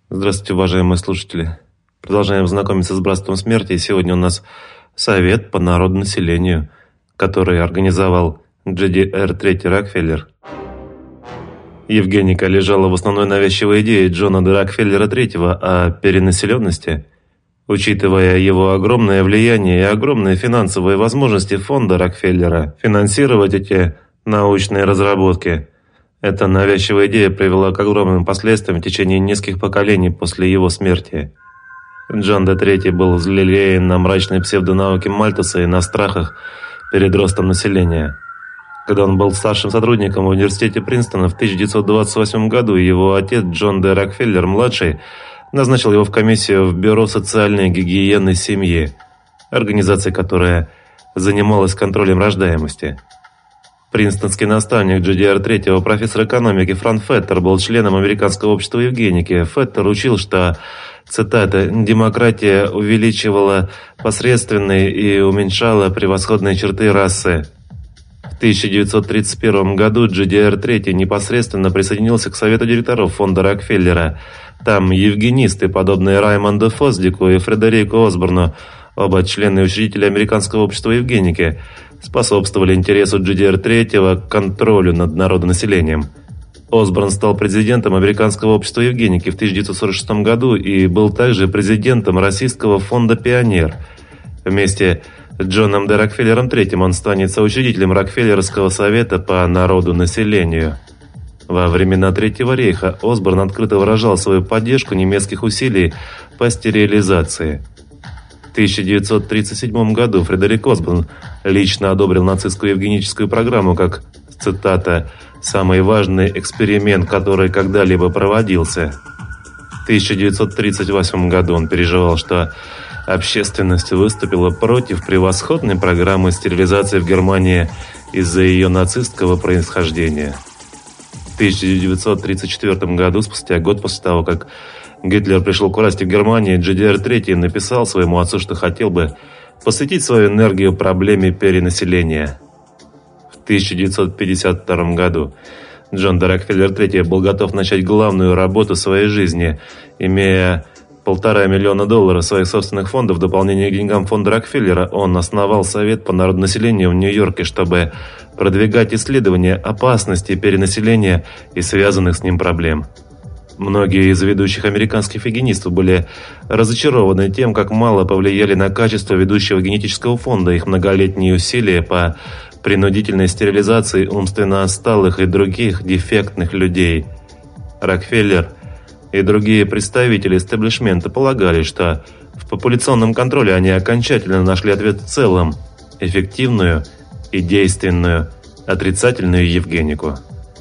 Здравствуйте, уважаемые слушатели. Продолжаем знакомиться с братством смерти. И сегодня у нас совет по народонаселению, который организовал J.D.R. III Рокфеллер. Евгеника лежала в основной навязчивой идее Джона Д. Рокфеллера III о перенаселенности. Учитывая его огромное влияние и огромные финансовые возможности фонда Рокфеллера финансировать эти научные разработки, эта навязчивая идея привела к огромным последствиям в течение нескольких поколений после его смерти. Джон Д. III был взлелеян на мрачной псевдонауке Мальтуса и на страхах перед ростом населения. Когда он был старшим сотрудником в университете Принстона в 1928 году, его отец Джон Д. Рокфеллер-младший назначил его в комиссию в Бюро социальной гигиены семьи, организация, которая занималась контролем рождаемости. Принстонский наставник J.D.R. III, профессор экономики Франк Феттер, был членом Американского общества Евгеники. Феттер учил, что, цитата, «демократия увеличивала посредственные и уменьшала превосходные черты расы». В 1931 году J.D.R. III непосредственно присоединился к совету директоров фонда Рокфеллера. Там евгенисты, подобные Раймонду Фосдику и Фредерику Осборну, оба члены и учредители Американского общества Евгеники, способствовали интересу J.D.R. III к контролю над народонаселением. Осборн стал президентом Американского общества Евгеники в 1946 году и был также президентом Российского фонда «Пионер». Вместе с Джоном Д. Рокфеллером III он станет соучредителем Рокфеллеровского совета по народонаселению. Во времена Третьего рейха Осборн открыто выражал свою поддержку немецких усилий по стерилизации. В 1937 году Фредерик Осборн лично одобрил нацистскую евгеническую программу как, цитата, «самый важный эксперимент, который когда-либо проводился». В 1938 году он переживал, что общественность выступила против превосходной программы стерилизации в Германии из-за ее нацистского происхождения. В 1934 году, спустя год после того, как Гитлер пришел к власти в Германии, J.D.R. III написал своему отцу, что хотел бы посвятить свою энергию проблеме перенаселения. В 1952 году Джон Д. Рокфеллер III был готов начать главную работу своей жизни, имея $1,5 миллиона своих собственных фондов в дополнение к деньгам фонда Рокфеллера. Он основал Совет по народонаселению в Нью-Йорке, чтобы продвигать исследования опасности перенаселения и связанных с ним проблем. Многие из ведущих американских евгенистов были разочарованы тем, как мало повлияли на качество ведущего генетического фонда их многолетние усилия по принудительной стерилизации умственно отсталых и других дефектных людей. Рокфеллер и другие представители истеблишмента полагали, что в популяционном контроле они окончательно нашли ответ в целом – эффективную и действенную отрицательную евгенику.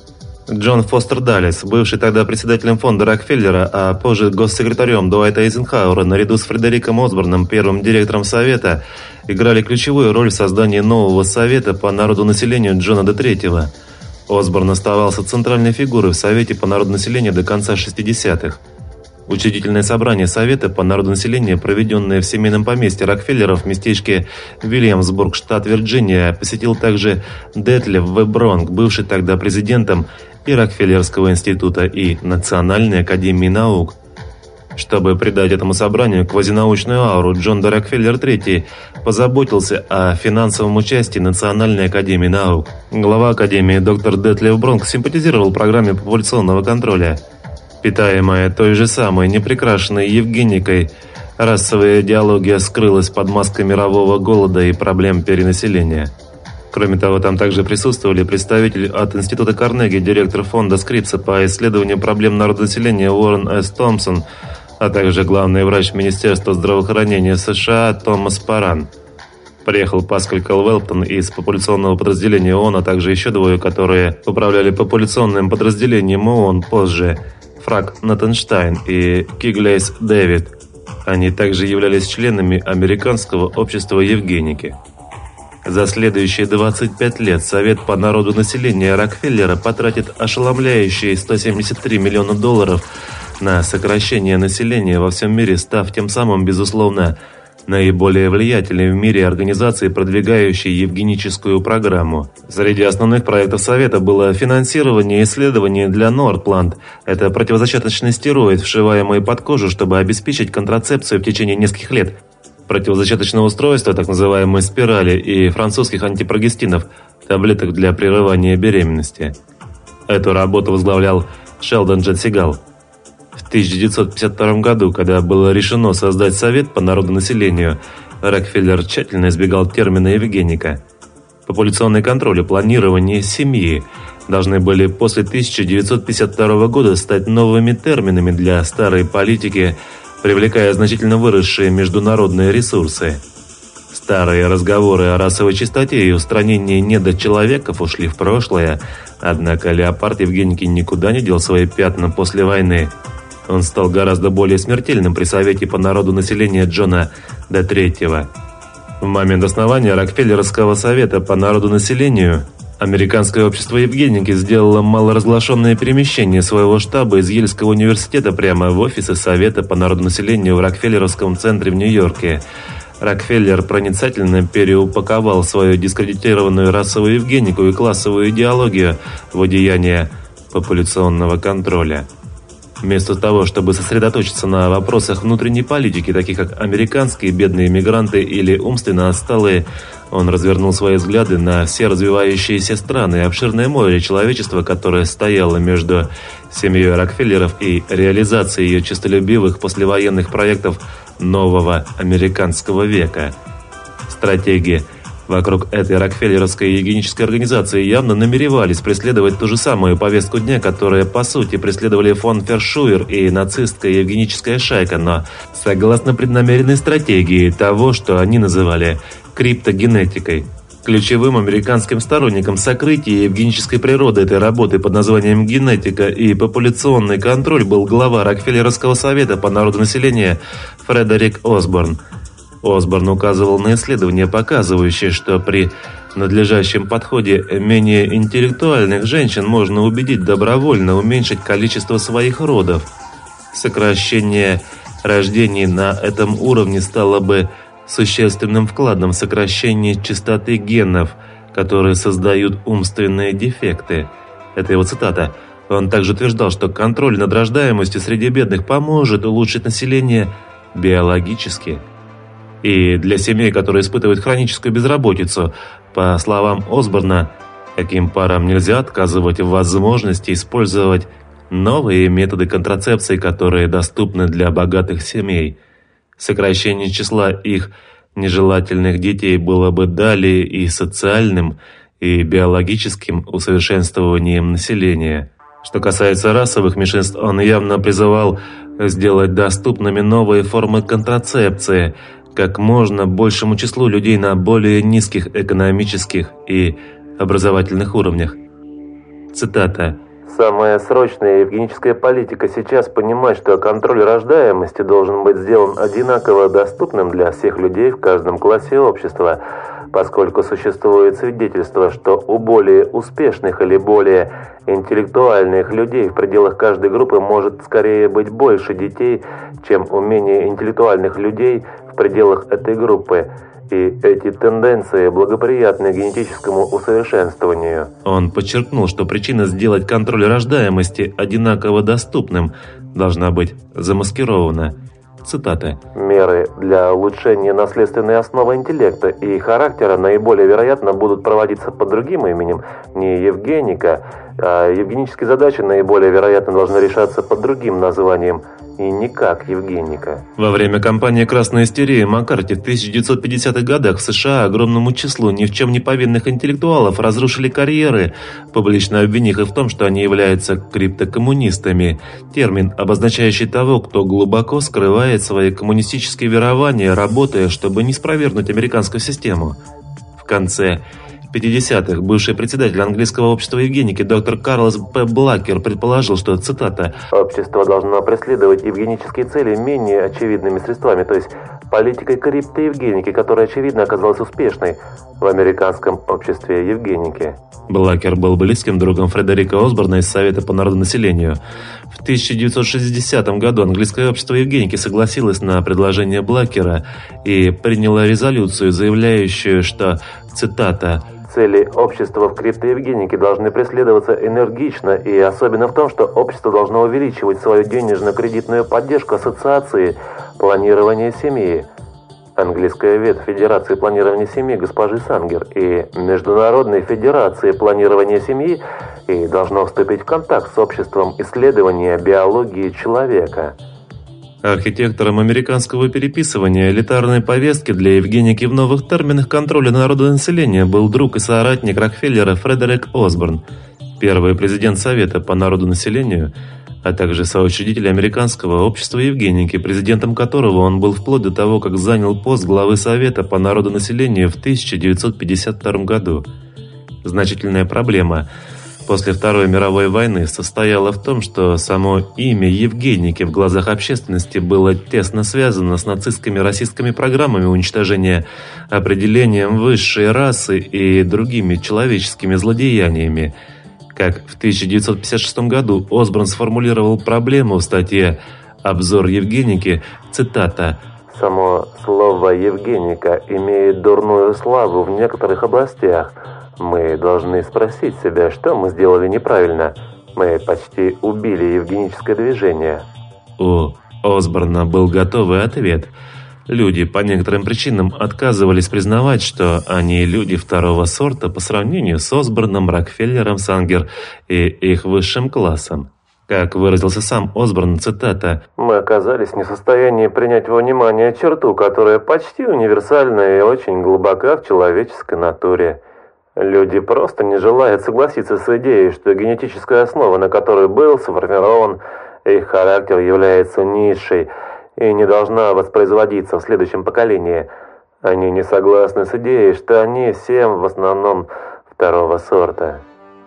Джон Фостер Даллес, бывший тогда председателем фонда Рокфеллера, а позже госсекретарем Дуайта Эйзенхауэра, наряду с Фредериком Осборном, первым директором совета, играли ключевую роль в создании нового совета по народонаселению Джона Д. III. Осборн оставался центральной фигурой в Совете по народонаселению до конца 60-х. Учредительное собрание Совета по народонаселению, проведенное в семейном поместье Рокфеллеров в местечке Вильямсбург, штат Вирджиния, посетил также Детлеф В. Бронк, бывший тогда президентом и Рокфеллерского института, и Национальной академии наук. Чтобы придать этому собранию квазинаучную ауру, Джон Д. Рокфеллер III позаботился о финансовом участии Национальной академии наук. Глава академии доктор Детлеф Бронк симпатизировал программе популяционного контроля. Питаемая той же самой непрекрашенной евгеникой, расовая идеология скрылась под маской мирового голода и проблем перенаселения. Кроме того, там также присутствовали представители от Института Карнеги, директор фонда Скрипса по исследованию проблем народонаселения Уоррен С. Томпсон, а также главный врач Министерства здравоохранения США Томас Паран. Приехал Паскаль Калвелптон из популяционного подразделения ООН, а также еще двое, которые управляли популяционным подразделением ООН позже, Фрак Натенштайн и Киглейс Дэвид. Они также являлись членами Американского общества Евгеники. За следующие 25 лет Совет по народонаселению Рокфеллера потратит ошеломляющие $173 миллиона на сокращение населения во всем мире, став тем самым, безусловно, наиболее влиятельной в мире организации, продвигающей евгеническую программу. Среди основных проектов Совета было финансирование исследований для Нордплант. Это противозачаточный стероид, вшиваемый под кожу, чтобы обеспечить контрацепцию в течение нескольких лет. Противозачаточного устройства, так называемой спирали, и французских антипрогестинов, таблеток для прерывания беременности. Эту работу возглавлял Шелдон Джет Сигал. В 1952 году, когда было решено создать Совет по народонаселению, Рокфеллер тщательно избегал термина «евгеника». Популяционный контроль и планирование семьи должны были после 1952 года стать новыми терминами для старой политики, привлекая значительно выросшие международные ресурсы. Старые разговоры о расовой чистоте и устранении недочеловеков ушли в прошлое, однако леопард Евгеники никуда не дел свои пятна после войны. Он стал гораздо более смертельным при Совете по народу населения Джона Д. III. В момент основания Рокфеллеровского совета по народу населению Американское общество Евгеники сделало малоразглашенное перемещение своего штаба из Ельского университета прямо в офисы Совета по народу населению в Рокфеллеровском центре в Нью-Йорке. Рокфеллер проницательно переупаковал свою дискредитированную расовую евгенику и классовую идеологию в одеяние популяционного контроля. Вместо того, чтобы сосредоточиться на вопросах внутренней политики, таких как американские бедные мигранты или умственно отсталые, он развернул свои взгляды на все развивающиеся страны и обширное море человечества, которое стояло между семьей Рокфеллеров и реализацией ее честолюбивых послевоенных проектов нового американского века. Стратегии вокруг этой Рокфеллеровской евгенической организации явно намеревались преследовать ту же самую повестку дня, которая по сути преследовали фон Фершуер и нацистская евгеническая шайка, но согласно преднамеренной стратегии того, что они называли криптогенетикой. Ключевым американским сторонником сокрытия евгенической природы этой работы под названием «Генетика и популяционный контроль» был глава Рокфеллеровского совета по народонаселению Фредерик Осборн. Осборн указывал на исследования, показывающие, что при надлежащем подходе менее интеллектуальных женщин можно убедить добровольно уменьшить количество своих родов. Сокращение рождений на этом уровне стало бы существенным вкладом в сокращение частоты генов, которые создают умственные дефекты. Это его цитата. Он также утверждал, что контроль над рождаемостью среди бедных поможет улучшить население биологически. И для семей, которые испытывают хроническую безработицу, по словам Осборна, таким парам нельзя отказывать в возможности использовать новые методы контрацепции, которые доступны для богатых семей. Сокращение числа их нежелательных детей было бы далее и социальным, и биологическим усовершенствованием населения. Что касается расовых меньшинств, он явно призывал сделать доступными новые формы контрацепции как можно большему числу людей на более низких экономических и образовательных уровнях. Цитата. «Самая срочная евгеническая политика сейчас понимать, что контроль рождаемости должен быть сделан одинаково доступным для всех людей в каждом классе общества, поскольку существует свидетельство, что у более успешных или более интеллектуальных людей в пределах каждой группы может скорее быть больше детей, чем у менее интеллектуальных людей в пределах этой группы. И эти тенденции благоприятны генетическому усовершенствованию». Он подчеркнул, что причина сделать контроль рождаемости одинаково доступным должна быть замаскирована. Цитата. «Меры для улучшения наследственной основы интеллекта и характера наиболее вероятно будут проводиться под другим именем, не евгеника, а евгенические задачи наиболее вероятно должны решаться под другим названием, и не как евгеника». Во время кампании «Красная истерия» Маккарти в 1950-х годах в США огромному числу ни в чем не повинных интеллектуалов разрушили карьеры, публично обвинив их в том, что они являются криптокоммунистами, термин, обозначающий того, кто глубоко скрывает свои коммунистические верования, работая, чтобы не спровергнуть американскую систему. В конце 50-х бывший председатель английского общества евгеники доктор Карлос П. Блакер предположил, что, цитата, «общество должно преследовать евгенические цели менее очевидными средствами, то есть политикой криптоевгеники, которая, очевидно, оказалась успешной в американском обществе Евгеники. Блакер был близким другом Фредерика Осборна из Совета по народонаселению. В 1960 году английское общество Евгеники согласилось на предложение Блакера и приняло резолюцию, заявляющую, что, цитата, «Цели общества в криптоевгенике должны преследоваться энергично, и особенно в том, что общество должно увеличивать свою денежно-кредитную поддержку ассоциации планирования семьи, английская ветвь Федерации планирования семьи госпожи Сангер и Международной Федерации планирования семьи, и должно вступить в контакт с обществом исследования биологии человека». Архитектором американского переписывания элитарной повестки для Евгеники в новых терминах контроля народонаселения был друг и соратник Рокфеллера Фредерик Осборн, первый президент Совета по народонаселению, а также соучредитель Американского общества Евгеники, президентом которого он был вплоть до того, как занял пост главы Совета по народонаселению в 1952 году. Значительная проблема после Второй мировой войны состояла в том, что само имя Евгеники в глазах общественности было тесно связано с нацистскими российскими программами уничтожения, определением высшей расы и другими человеческими злодеяниями. Как в 1956 году Осборн сформулировал проблему в статье «Обзор Евгеники», цитата, «Само слово «Евгеника» имеет дурную славу в некоторых областях. Мы должны спросить себя, что мы сделали неправильно. Мы почти убили евгеническое движение». У Осборна был готовый ответ. Люди по некоторым причинам отказывались признавать, что они люди второго сорта по сравнению с Осборном, Рокфеллером, Сангер и их высшим классом. Как выразился сам Осборн, цитата, «Мы оказались не в состоянии принять во внимание черту, которая почти универсальна и очень глубока в человеческой натуре. Люди просто не желают согласиться с идеей, что генетическая основа, на которой был сформирован их характер, является низшей и не должна воспроизводиться в следующем поколении. Они не согласны с идеей, что они всем в основном второго сорта».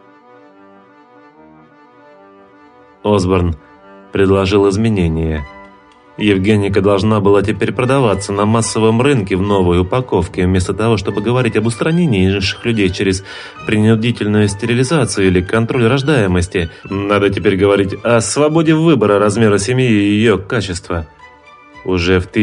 Осборн предложил изменения. Евгеника должна была теперь продаваться на массовом рынке в новой упаковке, вместо того, чтобы говорить об устранении низших людей через принудительную стерилизацию или контроль рождаемости. Надо теперь говорить о свободе выбора размера семьи и ее качества. Уже в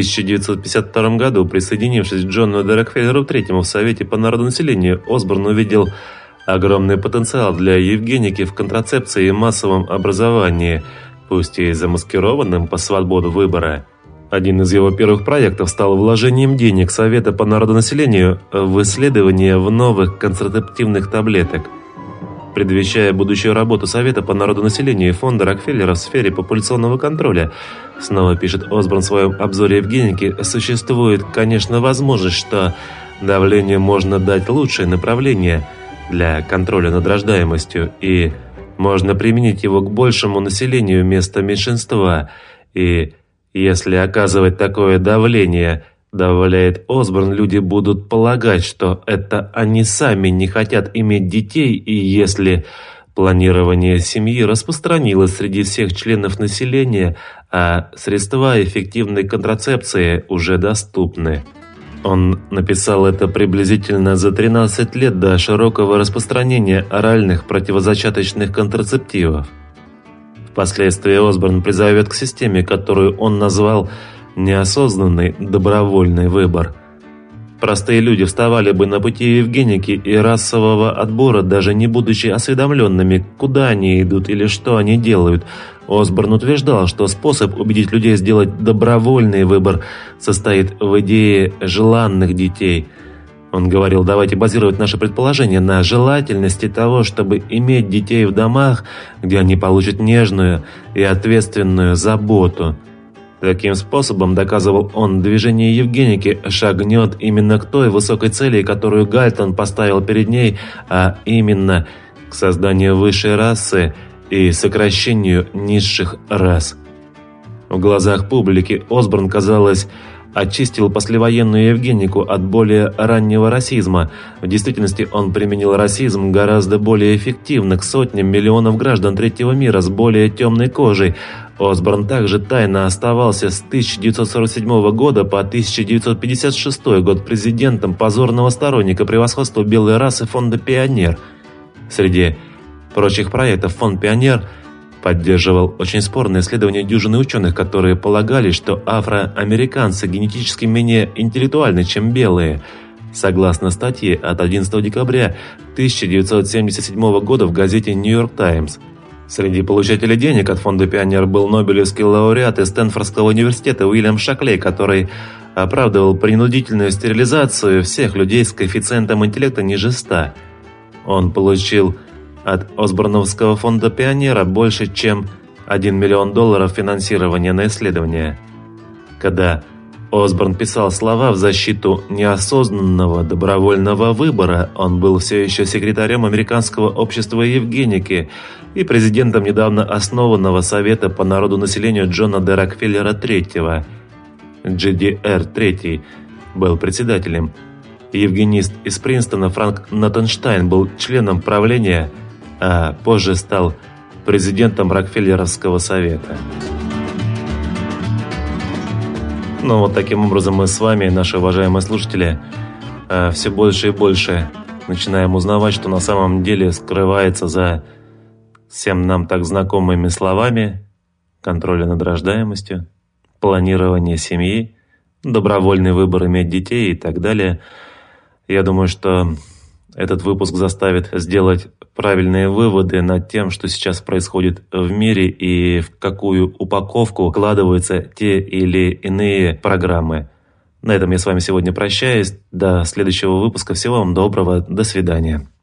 1952 году, присоединившись к Джону Д. Рокфеллеру III в Совете по народонаселению, Осборн увидел огромный потенциал для Евгеники в контрацепции и массовом образовании, пусть и замаскированным по свободу выбора. Один из его первых проектов стал вложением денег Совета по народонаселению в исследование в новых контрацептивных таблеток. Предвещая будущую работу Совета по народонаселению и фонда Рокфеллера в сфере популяционного контроля, снова пишет Осборн в своем обзоре Евгеники, существует, конечно, возможность, что давлению можно дать лучшее направление для контроля над рождаемостью, и можно применить его к большему населению вместо меньшинства. И если оказывать такое давление, добавляет Осборн, люди будут полагать, что это они сами не хотят иметь детей, и если планирование семьи распространилось среди всех членов населения, а средства эффективной контрацепции уже доступны. Он написал это приблизительно за 13 лет до широкого распространения оральных противозачаточных контрацептивов. Впоследствии Осборн призовет к системе, которую он назвал «неосознанный добровольный выбор». Простые люди вставали бы на пути Евгеники и расового отбора, даже не будучи осведомленными, куда они идут или что они делают. Осборн утверждал, что способ убедить людей сделать добровольный выбор состоит в идее желанных детей. Он говорил, давайте базировать наши предположения на желательности того, чтобы иметь детей в домах, где они получат нежную и ответственную заботу. Таким способом, доказывал он, движение Евгеники шагнет именно к той высокой цели, которую Гальтон поставил перед ней, а именно к созданию высшей расы и сокращению низших рас. В глазах публики Осборн, казалось, очистил послевоенную Евгенику от более раннего расизма. В действительности он применил расизм гораздо более эффективно к сотням миллионов граждан третьего мира с более темной кожей, Осборн также тайно оставался с 1947 года по 1956 год президентом позорного сторонника превосходства белой расы фонда «Пионер». Среди прочих проектов фонд «Пионер» поддерживал очень спорные исследования дюжины ученых, которые полагали, что афроамериканцы генетически менее интеллектуальны, чем белые. Согласно статье от 11 декабря 1977 года в газете «Нью-Йорк Таймс», среди получателей денег от фонда «Пионер» был нобелевский лауреат из Стэнфордского университета Уильям Шаклей, который оправдывал принудительную стерилизацию всех людей с коэффициентом интеллекта ниже 100. Он получил от Осборновского фонда «Пионера» больше, чем $1 миллион финансирования на исследования. Когда Осборн писал слова в защиту неосознанного добровольного выбора, он был все еще секретарем Американского общества Евгеники и президентом недавно основанного Совета по народонаселению Джона Д. Рокфеллера III. GDR III был председателем. Евгенист из Принстона Франк Нотенштайн был членом правления, а позже стал президентом Рокфеллеровского совета. Ну вот таким образом мы с вами, наши уважаемые слушатели, все больше и больше начинаем узнавать, что на самом деле скрывается за всем нам так знакомыми словами: контроля над рождаемостью, планирование семьи, добровольный выбор иметь детей и так далее. Я думаю, что этот выпуск заставит сделать правильные выводы над тем, что сейчас происходит в мире и в какую упаковку вкладываются те или иные программы. На этом я с вами сегодня прощаюсь. До следующего выпуска. Всего вам доброго. До свидания.